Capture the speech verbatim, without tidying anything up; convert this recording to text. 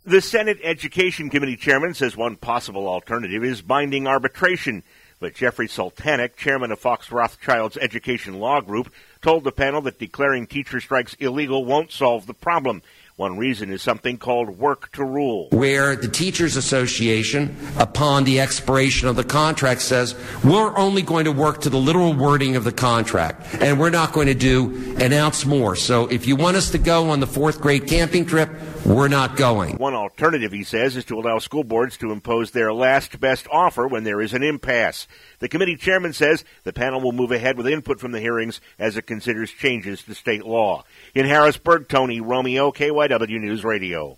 The Senate Education Committee chairman says one possible alternative is binding arbitration. But Jeffrey Sultanic, chairman of Fox Rothschild's Education Law Group, told the panel that declaring teacher strikes illegal won't solve the problem. One reason is something called work to rule, where the Teachers Association, upon the expiration of the contract, says we're only going to work to the literal wording of the contract, and we're not going to do an ounce more. So if you want us to go on the fourth grade camping trip, we're not going. One alternative, he says, is to allow school boards to impose their last best offer when there is an impasse. The committee chairman says the panel will move ahead with input from the hearings as it considers changes to state law. In Harrisburg, Tony Romeo, K Y W News Radio.